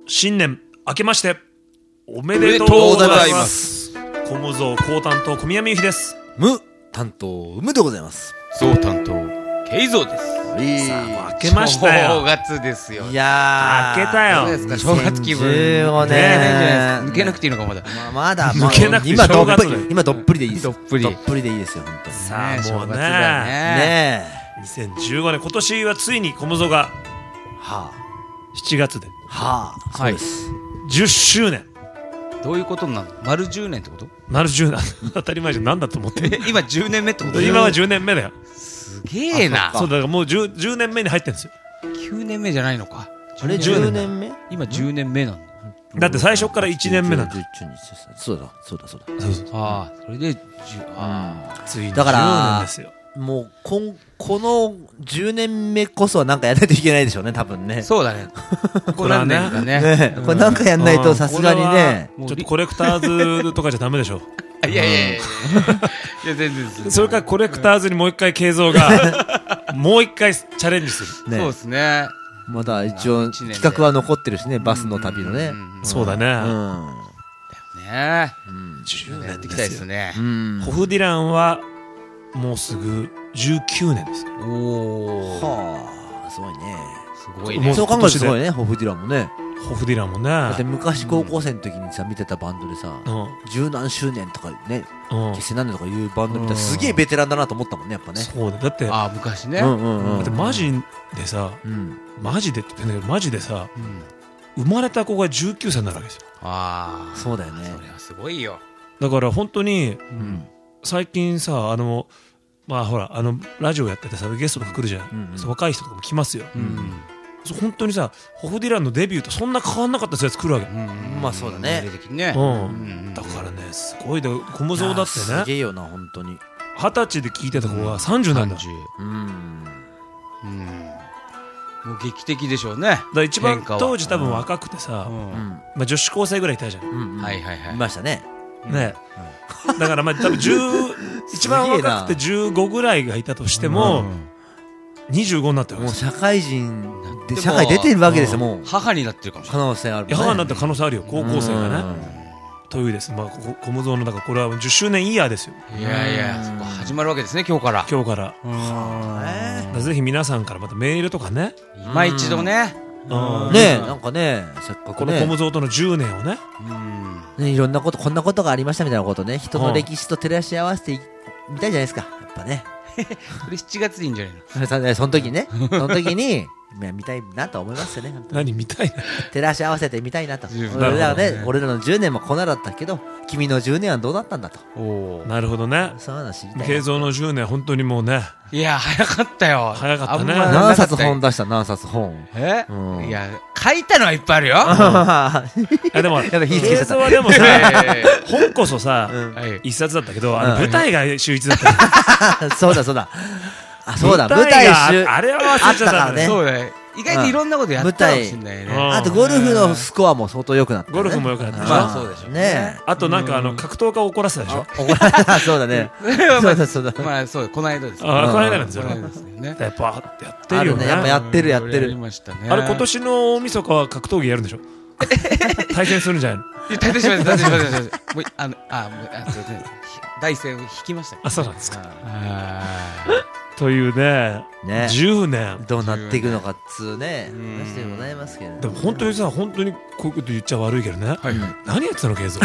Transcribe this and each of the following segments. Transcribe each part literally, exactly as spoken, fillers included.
新年明けましておめでとうございます。小無造高担当小宮美由紀です。 無担当無でございます。 総担当慶三です。 さあもう明けましたよ。 正月ですよ。 いやー明けたよ。 どうですか正月気分。 じゅうごねんね抜けなくていいのかまだ。 まあ、まだ抜けなくて今どっぷり正月今どっぷりでいいです。 どっぷりどっぷりでいいですよ本当に。 さあもうね正月だよね。 ねえ。 にせんじゅうごねん今年はついに小無造がはしちがつであはあそうです。 じゅっしゅうねん。 どういうことなの？丸じゅうねんってこと？ 丸じゅうねん当たり前じゃん。なんだと思ってえ今じゅうねんめってこと？ 今はじゅうねんめだよ。 すげえな。 そうだからもう 10, じゅうねんめに入ってるんですよ。 きゅうねんめじゃないのか。 あれじゅうねんめ？ 今じゅうねんめなんだ。 だって最初からいちねんめなんだ。 そうだそうだそうだ。 そうそうああそれでじゅああついにだからじゅうねんですよ。 もうこんこのじゅうねんめこそはなんかやらないといけないでしょうね多分ね。 そうだね。ここ何年かね。 ねこれなんかやんないとさすがにね。 ちょっとコレクターズとかじゃダメでしょ。 いやいやいやいや全然です。 それからコレクターズにもう一回慶三がもう一回チャレンジする。 ねそうですね。 まだ一応企画は残ってるしねバスの旅のね。 そうだね。 うんねじゅうねんやっていきたいですね。 ホフディランはもうすぐじゅうきゅうねんですよ。 おお。 はあすごいね。 すごいね。 そう考えるとすごいねホフディランもね。 ホフディランもね。 だって昔高校生の時にさ見てたバンドでさうん十何周年とかねうん結成何年とかいうバンド見たらすげえベテランだなと思ったもんねやっぱね。 そうだ。だってああ昔ね。 うんうんうんだってマジでさうんマジでって言ってんだけどマジでさうん生まれた子がじゅうきゅうさいになるわけですよ。 ああそうだよね。 それはすごいよ。 だから本当にうん最近さあのまあほらあのラジオやっててさゲストとか来るじゃん、 うんうんそう若い人とかも来ますよ、 うんそう本当にさホフディランのデビューとそんな変わんなかったやつ来るわけ、 うんまあそうだね出てきてね。 うんうんだからねすごいだ小無造だってすねげえよな本当に。 二十歳で聞いてた子がさんじゅうなんだ、 さんじゅううんうんもう劇的でしょうね。 だから一番変化は当時多分若くてさ、 うんうんまあ、女子高生ぐらいいたじゃん、 うんはいはいはいいましたね。 ね、だからまあ多分じゅう一番若くてじゅうごぐらいがいたとしても、にじゅうごになってるわけですよ。 もう社会人ででも社会出てるわけですよもう母になってるかもしれ可ない。 能性あるもんね。 いや母になった可能性あるよ高校生がね、 うんというです、まあ、ここ小無造のだからこれはじゅっしゅうねんイヤーですよいやいやそこ始まるわけですね今日から。 今日から。 えだからぜひ皆さんからまたメールとかね、 今一度ね。 うんねえなんかねせっかくこの小無ね造とのじゅうねんをね、 うんねいろんなことこんなことがありましたみたいなことね人の歴史と照らし合わせてみたいじゃないですかやっぱね。 これしちがつでいいんじゃないの？ そその時にねその時にまあ見たいなと思いますよね本当に。 何見たいな照らし合わせてみたいなと。 十分俺らはねなるほどね俺らのじゅうねんもこんなだったけど君のじゅうねんはどうだったんだと。 おお。 なるほどね。 そういうの知りたいな。 慶三のじゅうねん本当にもうねいや早かったよ。 早かったねあんまな何かった冊本出した何冊本。 えうんいや書いたのはいっぱいあるよ。 あでもやっぱ火つけてた慶三はでもさはい本こそさはい一冊だったけどあのうん舞台が秀逸だったよ。 そうだそうだ。あそうだ舞台が集あれは忘れちゃあったからったねそうだね。意外といろんなことやったかもしれないね。 うんあとゴルフのスコアも相当良くなったね。 ゴルフも良くなったでしょまあそうでしょうねあとなんかあの格闘家を怒らせたでしょ。 え。怒られたそうだね。そうだそうだ。 まあそうこの間ですね。 あこの間なんですよこの間ですね。 やっぱやってあるよね。 るねやっぱやってるやってやりる。 ましたね。 あれ今年の大晦日は格闘技やるんでしょ。対戦するんじゃないの。 いや大体しました大体しました。もうあのあもうあそうですね。第一戦を引きました。 あそうなんですか。 あというねねじゅうねん。 どうなっていくのかっつうねうん話でございますけれでども本当にさ本当にこういうこと言っちゃ悪いけどね。 はいはい。 何やってたの慶三。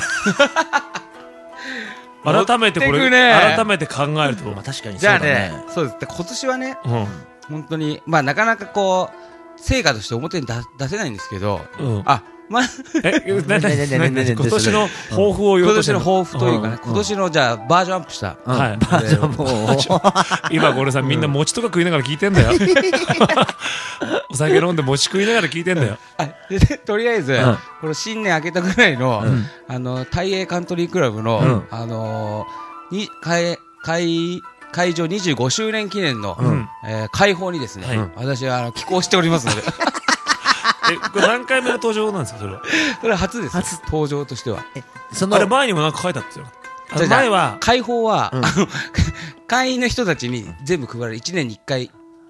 改めてこれ乗ってくね改めて考えると。 まあ確かにじゃあそうだねね。そうです。で今年はねうん本当にまあなかなかこう成果として表に出出せないんですけど、 うん。 あまあえななねねねねねね今年の抱負を言お今年うとしてるの抱負というかねん今年のじゃあバージョンアップした。 うんはいバージョンもう今これさみんな餅とか食いながら聞いてんだよ。お酒飲んで餅食いながら聞いてんだよ。 あででとりあえず、 んこの新年明けたぐらいの、 うんあの大英カントリークラブの、 うんあのーに会会会場にじゅうごしゅうねん記念の、 うんえー開放にですね、 はい私はあの寄稿しておりますのでえこれ何回目の登場なんですかそれは。 それは初です初登場としてはそのあれ前にもなんか書いてあったよ。あじゃあの前は開放は、 うんあの会員の人たちに全部配られるいちねんにいっかい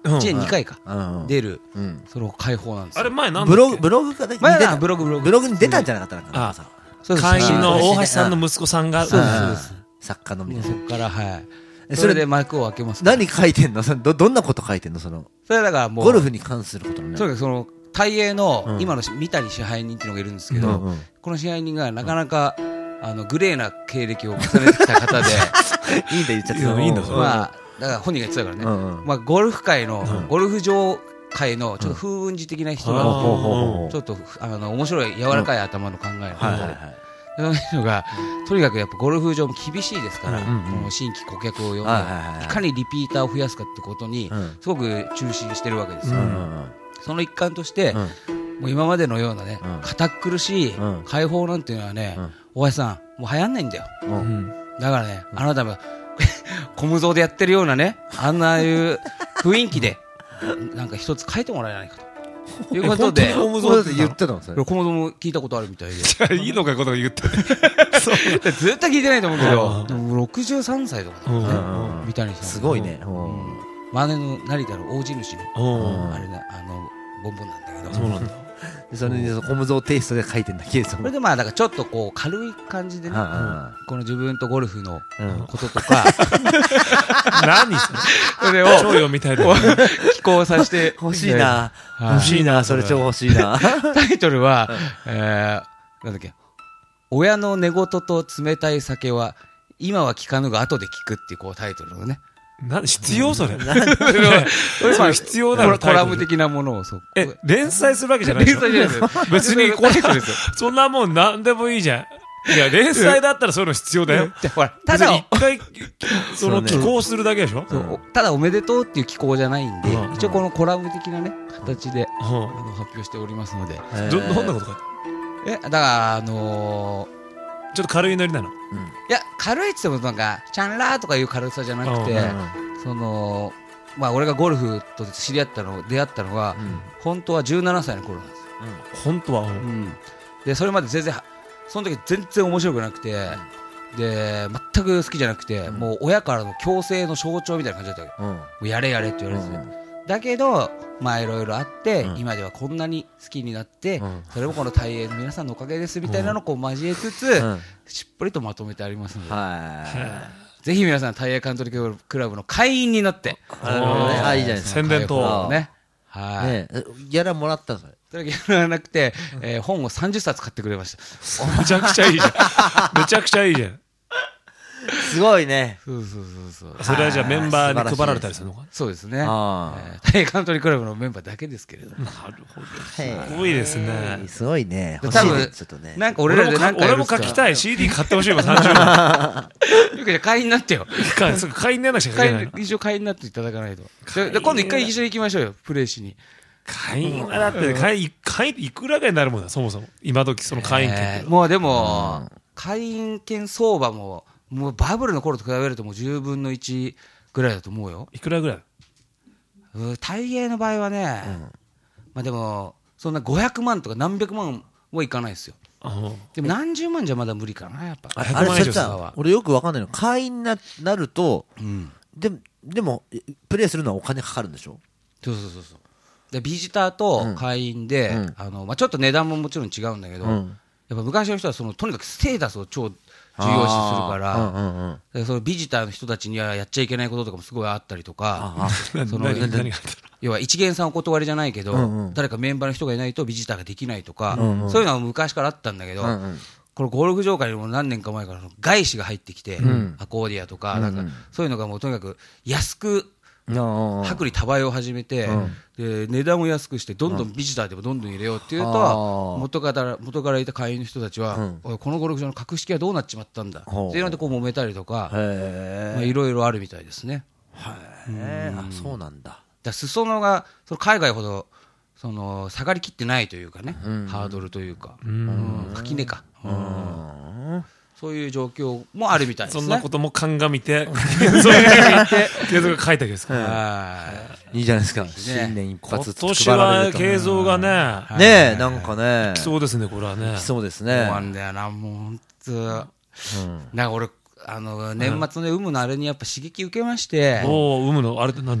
いちねんにかいかうん出るうんその解放なんですよ。 あれ前なんだっけブログブログかね前に出たはブログブログブログに出たんじゃなかったのかなあさそうです会員のそう大橋さんの息子さんがそうですんそうです作家のみもうそこからはいえそれで幕を開けますから。 何書いてんのそのどどんなこと書いてんのそのそれだからもうゴルフに関することねそうですその大英のうん今の三谷支配人っていうのがいるんですけど、 うんうんこの支配人がなかなか、あのグレーな経歴を重ねてきた方でいいんだ言っちゃっていやいいんだそれまあだから本人が言ってたからね、 うんうんまあ、ゴルフ界の、 うんゴルフ場界のちょっと風雲児的な人が、 うんほうほうほうちょっとあの面白い柔らかい頭の考えの人、 はいはいはいそういうのが、とにかくやっぱゴルフ場も厳しいですから、 うんうんうんこの新規顧客を呼んで、 はいはいはいいかにリピーターを増やすかってことに、 うんすごく中心してるわけですよ、 うんうんその一環として、 うんもう今までのようなね、 うん堅苦しいうん解放なんていうのはね、 うん大橋さん、もう流行んないんだよ。 ううんんだからね、あなたも、コムゾーでやってるようなね、あんないう雰囲気で、なんか一つ書いてもらえないかと。いうことで、 え本当にそうだって言ってたのそれコムゾーも聞いたことあるみたいで。 じゃあいいのかことが言ってるずっと聞いてないと思うけどうん、 でもろくじゅうさんさいとかだもんね、 うんうん三谷さん。 すごいねううんん。真似の成田の大地主の、 うんあれね、あの、ボンボンなんだけど。 そうなんだでそれにそのコムゾーテイストで書いてんだけどそれでまあ、だからちょっとこう、軽い感じでね、 はこの自分とゴルフのいはいうんこととか、 何それそれを超読みたいだよ寄稿させて欲しいなはい欲しいなそれ超欲しいなタイトルは、えー、なんだっけ、親の寝言と冷たい酒は、今は聞かぬが後で聞くっていうこうタイトルのね。 な必要それそれそれ必要だろコラム的なものをそう。 え連載するわけじゃないでしょ連載じゃないですよ。 別にこれタイトルですよ。 そんなもん何でもいいじゃんいや連載だったらそういうの必要だよじゃあほら、ただ別に一回そのそうね寄稿するだけでしょそうおただおめでとうっていう寄稿じゃないんで、 うん一応このコラム的なね、形で、 うあの発表しておりますので。 んどどんなことかえ、だから、あのー、 ちょっと軽いノリなのいや、軽いって言ってもなんか、チャンラーとかいう軽さじゃなくて、その、まあ俺がゴルフと知り合ったの、出会ったのが、本当はじゅうななさいの頃なんですよ。 本当はうん、でそれまで全然その時全然面白くなくて、で全く好きじゃなくて、 うんもう親からの強制の象徴みたいな感じだったわけ、 うんもうやれやれって言われてて、だけどまあいろいろあって、 うん今ではこんなに好きになって、 うんそれもこの大英の皆さんのおかげですみたいなのをこう交えつつ、 うんしっぽりとまとめてありますので、 はぜひ皆さん大英カントリークラブの会員になっていなるほどねあいいじゃないですか宣伝開放とをねはい、 ねえギャラもらったのそれそれだけやらなくて、えー本をさんじゅっさつ買ってくれましためちゃくちゃいいじゃんめちゃくちゃいいじゃんすごいねそうそうそうそうそれはじゃあメンバーに配られたりするのかそうですね。 あえー大英カントリークラブのメンバーだけですけれども。 なるほどへすごいですねえすごいね多欲しいね分ちょっとねなんか俺らでなんか俺も書きたい シーディー 買ってほしいわさんじゅうまんい。じゃあ会員になってよ。 かすぐ会員にならなきゃ書け会ないの員、一応会員になっていただかないと。でで今度一回一緒に行きましょうよ、プレイしに。 会員はだって会員会員っていくらぐらいになるもんだそもそも今時その会員権ってえーもうでも、会員権相場も、もうバブルの頃と比べるともうじゅうぶんのいちぐらいだと思うよ。 いくらぐらいうん大英の場合はね、まあでも、そんなごひゃくまんとか何百万もいかないですよ。 うんでも何十万じゃまだ無理かな、やっぱ。 ああ 100万以上れそれさは俺よくわかんないの会員にななるとうん。 ででもプレイするのはお金かかるんでしょそうそうそうそう。でビジターと会員で、 うんあのまあ、ちょっと値段ももちろん違うんだけど、 うんやっぱ昔の人はそのとにかくステータスを超重要視するから、 うんうんうんでそのビジターの人たちにはやっちゃいけないこととかもすごいあったりとか、 あその何何何があった要は一元さんお断りじゃないけど、 うんうん誰かメンバーの人がいないとビジターができないとか、 うんうんそういうのは昔からあったんだけど、 うんうんこのゴルフ場界にも何年か前から外資が入ってきて、 んアコーディアとか、 うんうんなんかそういうのがもうとにかく安くうんうん薄利多売を始めて、 うんで値段を安くしてどんどんビジターでもどんどん入れようっていうと、 あー元から元からいた会員の人たちは、 うんおいこのゴルフ場の格式はどうなっちまったんだってほういうのでこう揉めたりとか、 へまあいろいろあるみたいですね。 えあそうなんだだから裾野がその海外ほどその下がりきってないというかね、 うんハードルというか、 うんうん垣根か、 ううんんそういう状況もあるみたいですね。 そんなことも鑑みてそういう継続が書いたわけですからはいいじゃないですか新年一今発年配られるとは継続がねはいねえなんかね来そうですねこれはね来そうですそうねなんだよな、もう本当。 うんなんか俺あの年末の有無のあれにやっぱ刺激受けまして、 おお産むのあれって何ですか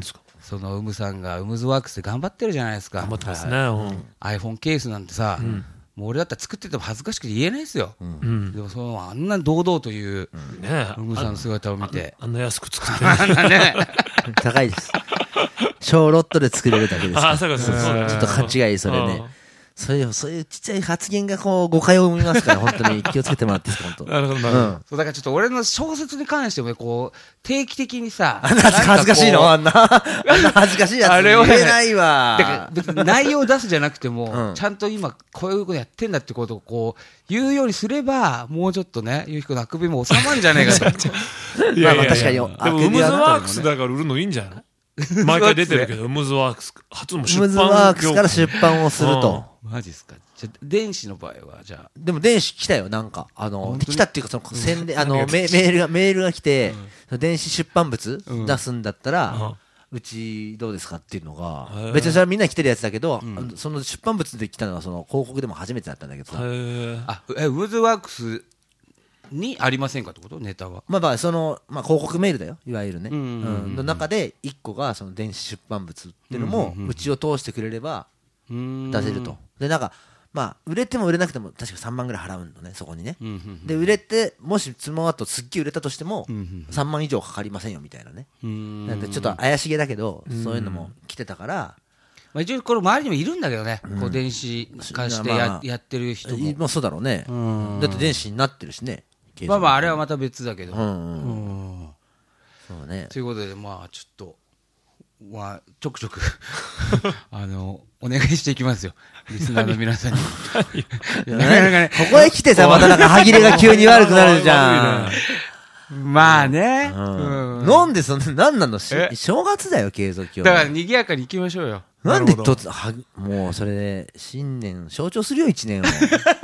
そのウムさんがウムズワークスで頑張ってるじゃないですか。 頑張ってますね。 はいうん iPhone ケースなんてさ、 うん、 もう俺だったら作ってても恥ずかしくて言えないですよ。 うんうんでもそのあんな堂々というねウムさんの姿を見て、 あんな安く作ってる。 あんなね、 高いです。小ロットで作れるだけですから。 あ、そうかそうか。 ちょっと勘違い、それね。そういう、そういうちっちゃい発言がこう、誤解を生みますから、本当に気をつけてもらっていいですか、本当。 なるほど、なるほど。 そうだからちょっと俺の小説に関してもね、こう、定期的にさ、 あんな恥ずかしいのあんな、あんな恥ずかしいやつあれをね言えないわ。 だから別に内容を出すじゃなくても、 うんちゃんと今こういうことやってんだってことをこう言うようにすれば、もうちょっとね、ゆうひくのあくびも収まるんじゃないかと。 いやいやいやまあまあ確かにでも、ウムズワークスだから売るのいいんじゃない毎回出てるけど、ウムズワークス、初の出版ムズワークスから出版をすると。 マジっすか。じゃあ電子の場合は、じゃあ。 でも電子来たよ、なんか。あの本、当に来たっていうか、その、宣伝、あの、 何がメメールが、メールが来て、電子出版物うん出すんだったら、 うんうちどうですかっていうのがへー、 別にそれはみんな来てるやつだけどん、 その出版物で来たのは、その、広告でも初めてだったんだけどさ。 へーあ、え、ウムズワークスにありませんかってことネタは。 まあまあ、その、まあ広告メールだよ、いわゆるね。 うんうんうんうんうんの中で、一個が、その電子出版物っていうのもうんうんうん、 うちを通してくれれば出出せると。で、なんか、まあ、売れても売れなくても、確かさんまんぐらい払うのね、そこにね。 うんうんで、売れて、もしその後すっげえ売れたとしてもうんうん、 さんまん以上かかりませんよ、みたいなね。 うんなんでちょっと怪しげだけどうん、 そういうのも来てたから、 まあ、一応これ周りにもいるんだけどね、こう電子化してや,、 まあやってる人も。 まあそうだろうね。 うんだって電子になってるしね。 まあまあ、あれはまた別だけど。 うんうん。 うんそうね。 ということで、まあ、ちょっと、まあ、ちょくちょく、あの、お願いしていきますよ。リスナーの皆さんに。いやなかなかね、 ここへ来てさ、またなんか歯切れが急に悪くなるじゃん。 まあね。 うんうんなんでそんな、なんなのしえ正月だよ、継続今だから、 日。 賑やかに行きましょうよ。 なんでなるほど突は、もうそれで、新年、象徴するよ、一年を。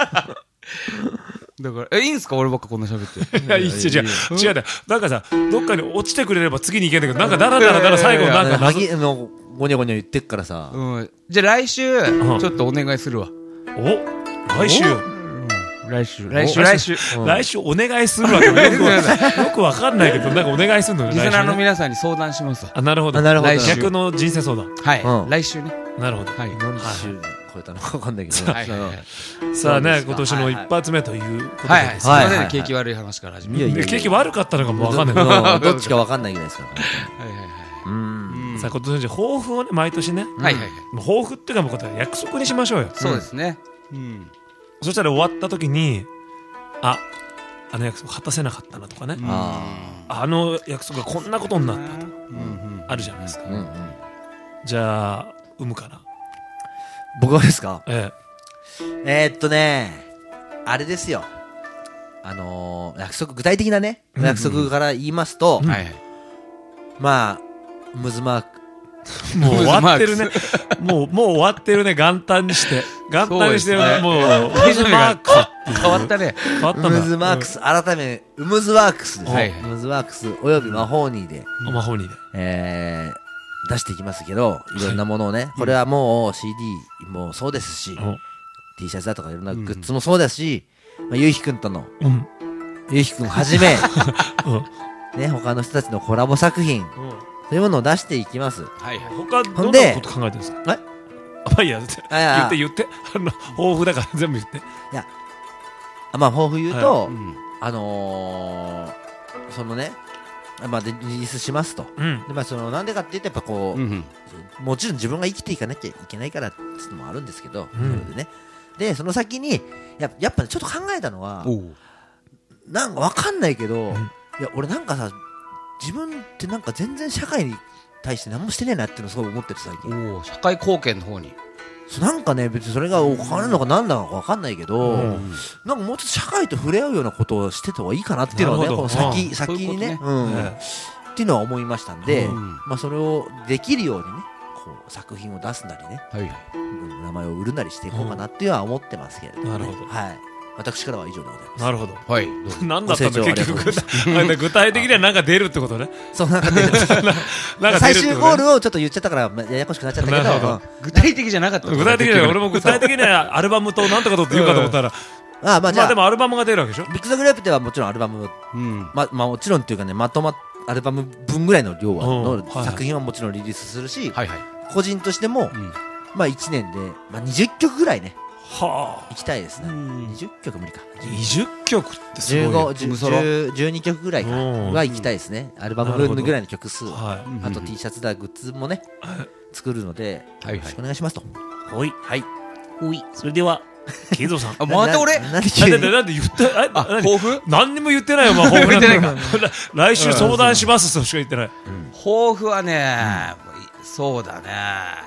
だから、え、いいんすか俺ばっかこんな喋って。 いや、いい違う、違う、違うだよ。なんかさ、どっかに落ちてくれれば次に行けんだけど、なんかだらだらだら最後なんか歯切れの、ごにょごにょ言ってっからさ。 うん。じゃあ来週、ちんょっとお願いするわ。 お来週来週。 来週来週。 うん来週お願いするわけよくよくわかんないけど、なんかお願いするのよ。 リスナーの来週ね皆さんに相談しますわ。 あ、なるほど。 あなるほど来週逆の人生相談。 はい。 うん来週ね。 なるほど。 はい。 何週超えたのかわかんないけど。 はいはいはい。 さあね、 そうですか今年の一発目ということはいはい。 でですね。 すいませんね、 はいはい景気悪い話から始めて。 いやいやで景気悪かったのかもわかんないけど。 どどっちかわかんないぐらいですから。 はいはいはい。 うん。 さあ今年の抱負をね、毎年ね。 はいはいはい。 もう抱負っていうかもうこれ約束にしましょうよ。 そうですね。うん。 そしたら終わった時に、あ、あの約束果たせなかったなとかね。 ああの約束がこんなことになったとかうんあるじゃないですかあ。。うんうん。 じゃあ、産むかな。 僕はですかええーっとね、あれですよ。あのー、約束、具体的なね、約束から言いますと、 はいはい。 まあ、ムズマーク。 え。もう終わってるね。もう、もう終わってるね。元旦にして。元旦にしてるね。 そうですねもう、ムズマークスっていう変わったね。 変わったんだ。 ムズマークス、改め、ウムズワークスです。 はいはいムズワークス、および魔法ニーで、 うん。魔法にで。 えー、出していきますけど、いろんなものをね、これはもう シーディー もそうですし、T シャツだとかいろんなグッズもそうですし、まあ、ゆうひくんとの、 うん。 ゆうひくんはじめ、 うん。 ね、他の人たちのコラボ作品、そういうものを出していきます。 はいはい。 他、どんほんでなこと考えてるんですかえあ、まあいいや、言あいやって言って。あの、抱負だから全部言って。 あまあ、抱負言うと、 うんあのー、そのね、まあ、でリリースしますと。 うん。 で、まあ、その、なんでかって言うと、やっぱこう、 うんもちろん自分が生きていかなきゃいけないからっていうのもあるんですけど、 うんそれでね。で、その先に、ややっぱちょっと考えたのは、 おうなんかわかんないけど、 んいや、俺なんかさ、自分ってなんか全然社会に対して何もしてねえなっていうのをすごい思ってる最近。 おう社会貢献の方に。 そうなんかね、別にそれがお金のか何だかわかんないけど、 うんなんかもうちょっと社会と触れ合うようなことをしてた方がいいかなっていうのはね、 なるほどこの先、 うん先にね、 そういううんえっていうのは思いましたんで、 うんまあそれをできるようにね、こう作品を出すなりね、 はいはい。 うん名前を売るなりしていこうかなっていうのは思ってますけれども、ねなるほどはい。私からは以上でございます。 なるほど。 はい。どうぞ何だったんだご清聴結局ありがとうござい具体具体的にはなんか出るってことね。 そうなんかねなんか出るって最ことね終ゴールをちょっと言っちゃったからまややこしくなっちゃったけど、 なるほどうん具体的じゃなかった。 具体的には俺も具体的にはアルバムとなんとかとって言うかと思ったら、 ああまあじゃあ、 まあでもアルバムが出るわけでしょ。 ビッグザグレープではもちろんアルバム、 うん。 ままあもちろんっていうかねまとまっアルバム分ぐらいの量はうんのはいはい作品はもちろんリリースするし、 はいはい。 個人としても、 うんまあいちねんで、まあ、にじゅっきょくぐらいねはあ行きたいですね、 うんにじゅっきょく無理かにじゅっきょくってすごいよじゅうご、じゅう無ソロじゅうにきょくぐらいかうんは行きたいですね、アルバムなるほど分ぐらいの曲数を、 はあと T シャツだグッズもねい作るので、 はいはいよろしくお願いしますと。 ほいはい。 ほいそれでは慶三さんあ、また俺ななんであ急になんでなんで言ったああ、 何抱負何にも言ってないよ、まあ、抱負言ってないか来週相談しますとしか言ってない。 抱負はね、そうだね。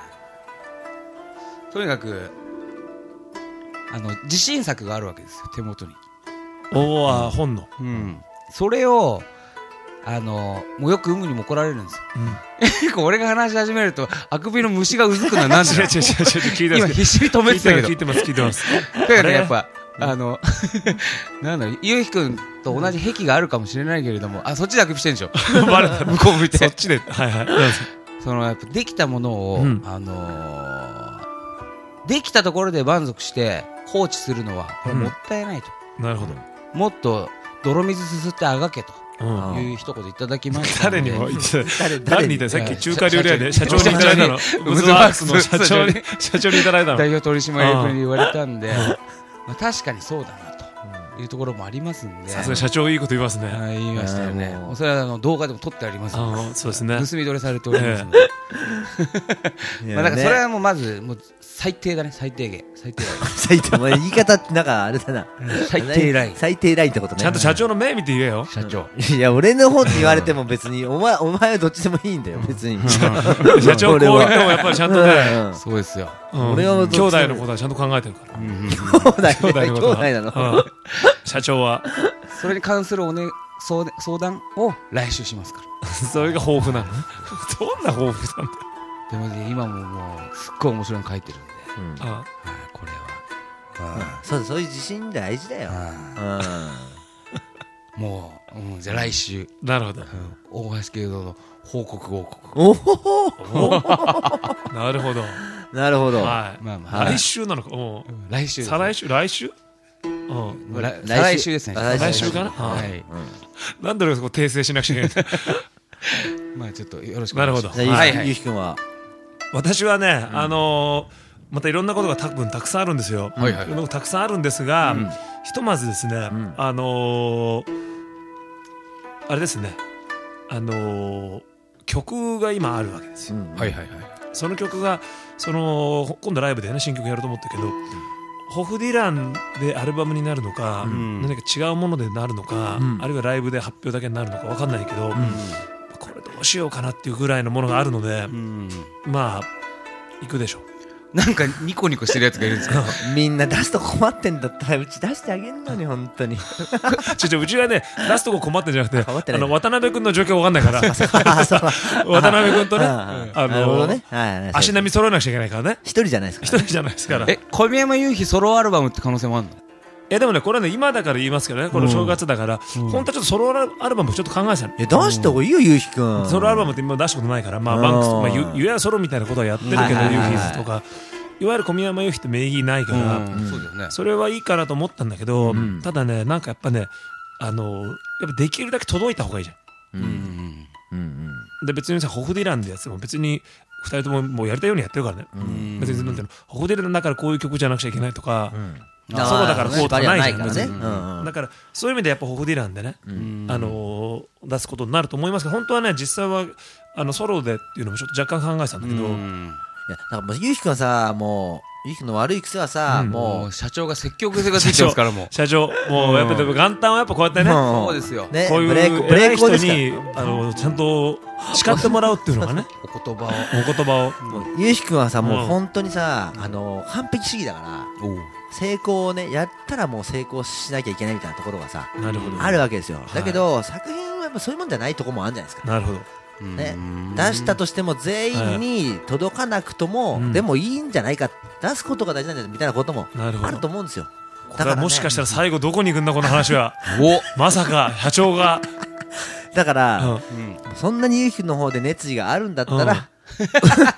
とにかく、あの、自信作があるわけですよ、手元に。 おー、本の。 うん。それを、あの、もうよく有無にも怒られるんですよ。 うん結構俺が話し始めると、あくびの虫がうずくのはなんで違う違う違う違う、聞いてます。 今必死に止めてたけど。 聞いてます、聞いてます。 だからね、やっぱ、あの、なんだろう、ゆうひくんと同じ癖があるかもしれないけれども、あ、そっちであくびしてんでしょ。 バレた。 向こう向いて。 そっちで。はいはい。どうぞその、やっぱできたものを、 うんあのー、できたところで満足して放置するのは、これはもったいないと。 なるほど。 もっと、泥水すすってあがけとうんあいう一言いただきましたので。 誰にも言ってた。 誰誰に言ったさっき中華料理屋で社長にいただいたの。 社長にウズワークスの社長に、社長にいただいたの。 代表取締役に言われたんで、まあ、確かにそうだなというところもありますんで。 さすが社長いいこと言いますね。 はい言いましたよね。 うんもうそれはあの動画でも撮ってありますので。 ああ、そうですね。 盗み撮りされておりますので。 いやまあだからそれねはもうまずもう最低だね、最低限、最低最低、お前言い方ってなんかあれだな。 ライン。最低ライン。 最低ラインってことね。 ちゃんと社長の目見て言えよ。 社長。 いや、俺の方って言われても別に、お前、お前はどっちでもいいんだよ、別に。 社長こう言ってもやっぱりちゃんとね、 うんそうですよ。 うん俺はどっち兄弟のことはちゃんと考えてるから。 兄弟、 兄弟の兄ことは。 弟なの。 うん社長は、 それに関するおね相相談を来週しますから。 それが豊富なの。どんな豊富なんだよ。 でもね、今ももうすっごい面白いの書いてるんで、 うんあはいこれは。 うんそうそういう自信大事だよ。 はうんいもう、うん、じゃあ来週、 なるほど。 大橋慶三の報告王国。 おほおなるほど。 なるほど。 はい。 まあまあ、 来週なのか。うんうん来週です再来週来週うん。 来再来週ですね。 来週来週かなはい。 なんで俺そこ訂正しなくちゃいけないまあちょっとよろしくお願いします。 じゃあ、 はいはいゆうゆうひくんは。 私はね、あのー、またいろんなことが多分たくさんあるんですよ。 はいはいいろんなことたくさんあるんですが、 うんひとまずですね、 んあのー、あれですね、あのー、曲が今あるわけですよ。 うんはいはいはい。 その曲が、その、今度ライブでね、新曲やると思ったけど、ホフディランでアルバムになるのか、 ん何か違うものでなるのか、 うんあるいはライブで発表だけになるのかわかんないけど、これどうしようかなっていうぐらいのものがあるので、 うん。 まあ、行くでしょう。 なんかニコニコしてるやつがいるんですか。 みんな出すと困ってんだったらうち出してあげんのに本当に。 ちょちょうちはね、出すとこ困ってんじゃなくて、 困ってないあの渡辺君の状況わかんないから、 あそう渡辺君とね、 ああのなるほどね。はいはい足並み揃えなくちゃいけないからね、 一人じゃないですか一人じゃないですから。 え、小宮山雄飛ソロアルバムって可能性もあるの？ えでもね、これはね、今だから言いますけどね、この正月だから、本当はちょっとソロアルバムちょっと考えてたの。 いや出した方がいいよゆうひくん。 ソロアルバムって今出したことないから、まあ、 うんバンクス、まあ、ゆゆやソロみたいなことはやってるけど、ユはいはいはいはいーフィーズとか、いわゆる小宮山由紀って名義ないから、 うんそうだよね。 それはいいかなと思ったんだけど、 んただね、なんかやっぱね、あの、やっぱできるだけ届いた方がいいじゃん。 うんうんうんうんで、別にさ、ホフディランでやつも別に、二人とももうやりたいようにやってるからね。 うん別になんていうの、ホフディランだからこういう曲じゃなくちゃいけないとか、 うん。 ソロだからこうとかないじゃん、別ね。 に。 うんうんだから、そういう意味でやっぱホフディランでね、 うんあのー出すことになると思いますけど、本当はね、実際は、あの、ソロでっていうのもちょっと若干考えてたんだけど、 うんいやだからもうゆうひくんはさもうゆうひくんの悪い癖はさうんももう社長が積極性がついてますからもう。 社長、もうやっぱでも元旦はやっぱこうやってね、 もそうですよねこういうブレイクブレ偉い人イクですからに、あの、ちゃんと叱ってもらうっていうのがね、 お言葉を。 お言葉を。 ゆうひくんはさもうんう本当にさあの完璧主義だからおう成功をねやったらもう成功しなきゃいけないみたいなところがさなるほど。 あるわけですよいだけど作品はやっぱそういうもんじゃないところもあるんじゃないですかなるほど。 ねうん出したとしても全員に届かなくとも、 うんでもいいんじゃないか出すことが大事なんじゃないみたいなこともなるほどあると思うんですよこれはもしかしたら最後どこに行くんだこの話は。 おまさか社長が、 だから、 うんうんそんなにゆうひくんの方で熱意があるんだったら、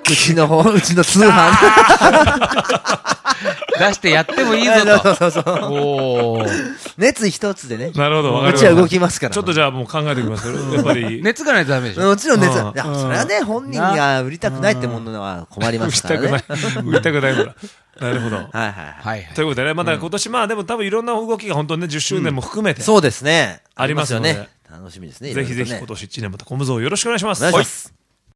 うちの方、うちの通販。 出してやってもいいぞと。 そうそうそう。 おー。 熱一つでね。 なるほど、わかりました。 うちは動きますから。 ちょっとじゃあもう考えておきます。やっぱり。 熱がないとダメでしょ。 もちろん熱。いうんや、それはね、本人が売りたくないってものは困りますからね。 売りたくない。売りたくないから。なるほど。はいはいはい。 はいはい。 ということでね、まだ今年、まあでも多分いろんな動きが本当にね、じゅっしゅうねんも含めて。 そうですね。 ありますよね。 楽しみですね。 ぜひぜひ今年いちねんまたコムゾーよろしくお願いします。 お願いします。